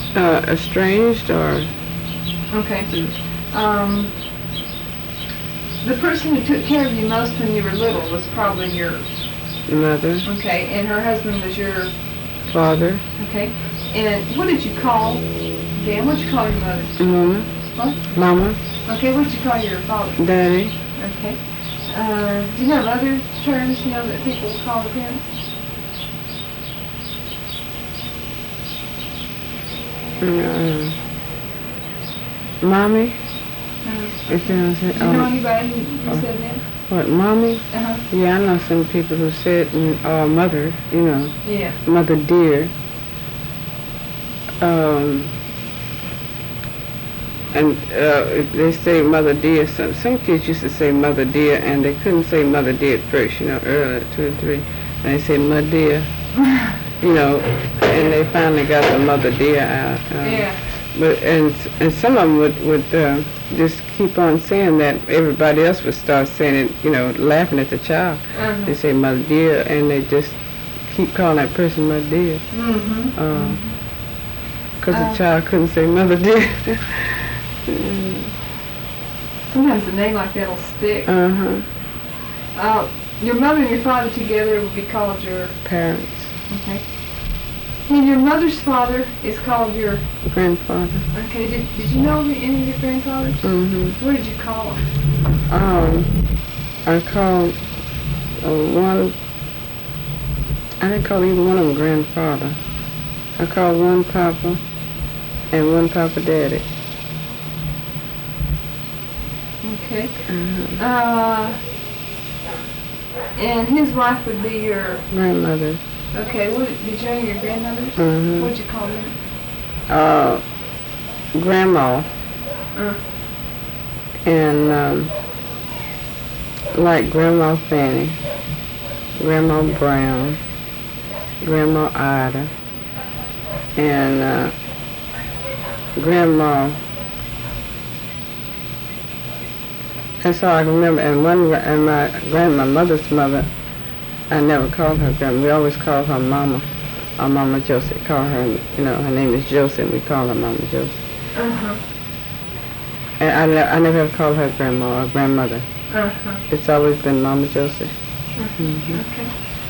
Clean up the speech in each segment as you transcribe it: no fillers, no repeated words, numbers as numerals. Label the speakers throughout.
Speaker 1: Estranged or...
Speaker 2: Okay. The person who took care of you most when you were little was probably your...
Speaker 1: Mother.
Speaker 2: Okay, and her husband was your...
Speaker 1: Father.
Speaker 2: Okay. And what did you call... Dan, what did you call your mother?
Speaker 1: Mama.
Speaker 2: What?
Speaker 1: Mama.
Speaker 2: Okay, what did you call your father?
Speaker 1: Daddy.
Speaker 2: Okay. Do you have other terms, that people call the parents?
Speaker 1: Mommy.
Speaker 2: Do you know anybody who said that?
Speaker 1: What, mommy?
Speaker 2: Uh-huh.
Speaker 1: Yeah, I know some people who said, mother,
Speaker 2: Yeah.
Speaker 1: mother dear. And they say mother dear. Some kids used to say mother dear, and they couldn't say mother dear at first, early, 2 or 3. And they say mother dear, and they finally got the mother dear out.
Speaker 2: Yeah.
Speaker 1: But and some of them would just keep on saying that. Everybody else would start saying it, laughing at the child.
Speaker 2: Uh-huh.
Speaker 1: They say mother dear, and they just keep calling that person mother dear. Because the child couldn't say mother dear.
Speaker 2: Sometimes a name like that will stick. Your mother and your father together would be called your...
Speaker 1: Parents.
Speaker 2: Okay. And your mother's father is called your...
Speaker 1: Grandfather.
Speaker 2: Okay. Did you know any of your grandfathers? What did you call them?
Speaker 1: I called one... I didn't call either one of them grandfather. I called one Papa and one Papa Daddy.
Speaker 2: Okay. And his wife would be your...
Speaker 1: Grandmother.
Speaker 2: Okay. Did you know your grandmothers? What did you call them?
Speaker 1: Grandma. And like Grandma Fanny, Grandma Brown, Grandma Ida, and Grandma. That's all I can remember. And my mother's mother, I never called her grandma. We always called her Mama. Our Mama Josie. Call her, her name is Josie, and we call her Mama Josie. And I never have called her grandma or grandmother. It's always been Mama Josie.
Speaker 2: Okay.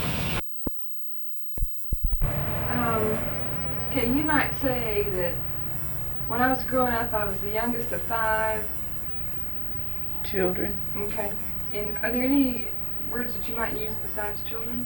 Speaker 2: Okay, you might say that when I was growing up, I was the youngest of 5
Speaker 1: children.
Speaker 2: Okay. And are there any words that you might use besides children?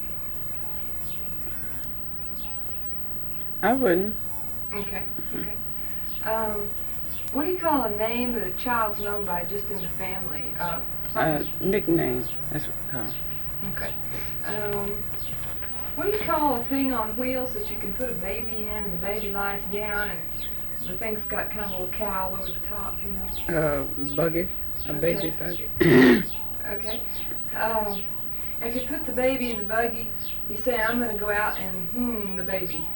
Speaker 1: I wouldn't.
Speaker 2: Okay. What do you call a name that a child's known by just in the family?
Speaker 1: Nickname. That's what we call it.
Speaker 2: Okay. What do you call a thing on wheels that you can put a baby in and the baby lies down and the thing's got kind of a little cowl over the top,
Speaker 1: Buggy. A baby buggy.
Speaker 2: Okay. If you put the baby in the buggy, you say, I'm going to go out and the baby.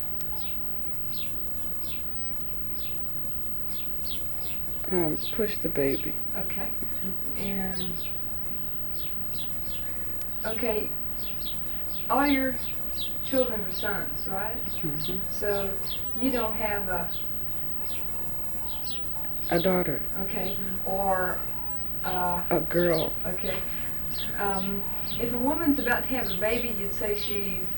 Speaker 1: Push the baby.
Speaker 2: Okay. And, okay, all your children are sons, right? So you don't have
Speaker 1: a daughter.
Speaker 2: Okay. Or
Speaker 1: a girl.
Speaker 2: Okay. If a woman's about to have a baby, you'd say she's